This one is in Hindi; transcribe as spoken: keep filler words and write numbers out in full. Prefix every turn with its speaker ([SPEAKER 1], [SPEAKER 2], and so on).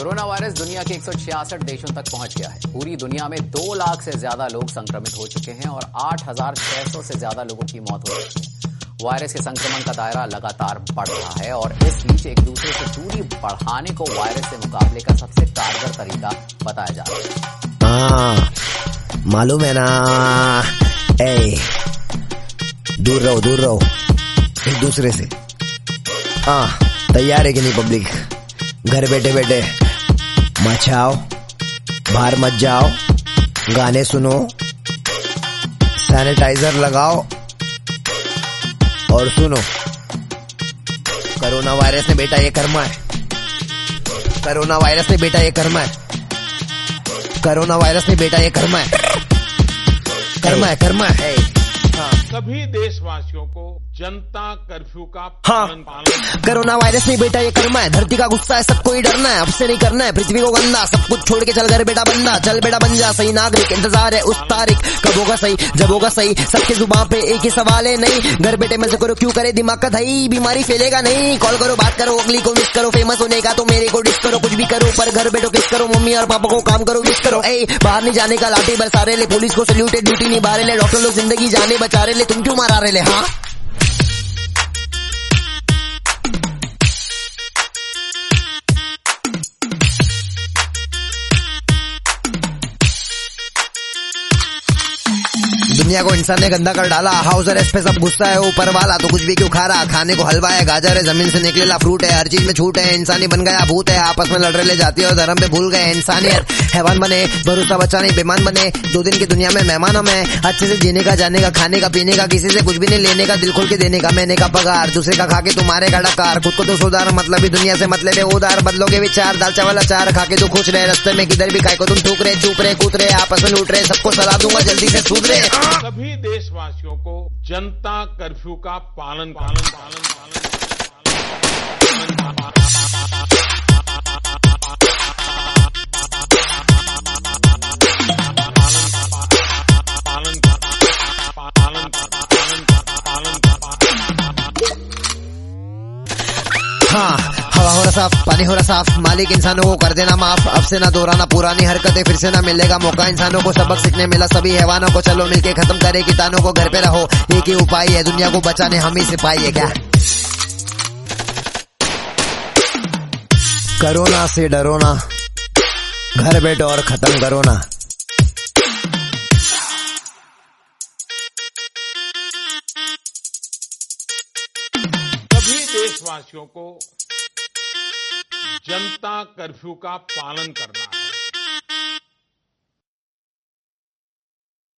[SPEAKER 1] कोरोना वायरस दुनिया के एक सौ छियासठ देशों तक पहुंच गया है। पूरी दुनिया में दो लाख से ज्यादा लोग संक्रमित हो चुके हैं और आठ हजार छह सौ से ज्यादा लोगों की मौत हो चुकी है। वायरस के संक्रमण का दायरा लगातार बढ़ रहा है और इस बीच एक दूसरे से दूरी बढ़ाने को वायरस से मुकाबले का सबसे कारगर तरीका बताया जा रहा है।
[SPEAKER 2] हाँ, मालूम है ना। ए, दूर रहो दूर रहो एक दूसरे से। हाँ, तैयार है कि नहीं पब्लिक? घर बैठे बैठे मचाओ, बाहर मत जाओ, गाने सुनो, सैनिटाइजर लगाओ और सुनो, कोरोना वायरस ने बेटा ये कर्मा है। कोरोना वायरस ने बेटा ये कर्मा है। कोरोना वायरस ने बेटा ये कर्मा है। कर्मा है कर्मा है।
[SPEAKER 3] सभी देशवासियों को जनता कर्फ्यू का
[SPEAKER 2] हाँ,
[SPEAKER 3] पालन पालन
[SPEAKER 2] कोरोना वायरस नहीं बेटा ये कर्मा है। धरती का गुस्सा है, सबको ही डरना है, अब से नहीं करना है पृथ्वी को गंदा। सब कुछ छोड़ के चल घर बेटा बंदा, चल बेटा बन जा सही नागरिक। इंतजार है उस तारीख कब होगा सही, जब होगा सही। सबके जुबान पे एक ही सवाल है, नहीं घर बेटे मजे करो, क्यों करे दिमाग का दही, बीमारी फैलेगा नहीं। कॉल करो, बात करो, अगली को मिस करो, फेमस होने का तो मेरे को डिस करो, कुछ भी करो पर घर बैठो किस करो। मम्मी और पापा को काम करो, विश करो। ए, बाहर नहीं जाने का लाठी बरसा रहे ले, पुलिस को सल्यूट है, ड्यूटी निभा रहे ले, डॉक्टर लोग जिंदगी जाने बचा रहे ले, तुम क्यों मारा रहे ले? हाँ, दुनिया को इंसान ने गंदा कर डाला। हाउस अरेस्ट पे सब गुस्सा है ऊपर वाला, तो कुछ भी क्यों खा रहा। खाने को हलवा है, गाजर है, जमीन से निकलेला फ्रूट है, हर चीज में छूट है। इंसानी बन गया भूत है, आपस में लड़ रहे ले जाती है और धर्म पे भूल गए इंसानियत। हैवान बने, भरोसा बचा नहीं, बेमान बने। दो दिन की दुनिया में मेहमान हम है, अच्छे से जीने का, जाने का, खाने का, पीने का, किसी से कुछ भी नहीं लेने का, दिल खोल के देने का, मैंने का पगार, दूसरे का खा के तुम्हारे का डकार। खुद को तो सुधार, मतलब ही दुनिया से मतलब है उधार। बदलोगे विचार, दाल चावल अचार खा के तो खुश रहे, रस्ते में किधर भी खाए को तुम थूक रहे, चूप रहे, कूद रहे, आपस में लूट रहे। सबको सलाह दूंगा जल्दी से सुधरे।
[SPEAKER 3] सभी देशवासियों को जनता कर्फ्यू का पालन पालन पालन पालन
[SPEAKER 2] हाँ, हवा हो रहा साफ, पानी हो रहा साफ, मालिक इंसानों को कर देना माफ। अब से ना दोहराना पुरानी हरकतें, फिर से ना मिलेगा मौका इंसानों को सबक सीखने मिला सभी हैवानों को। चलो मिलके खत्म करे कीटाणुओं को, घर पे रहो, एक ही उपाय है दुनिया को बचाने, हम ही सिपाही है क्या? कोरोना से डरो ना, घर बैठो और खत्म करो ना।
[SPEAKER 3] सभी देशवासियों को जनता कर्फ्यू का पालन करना है।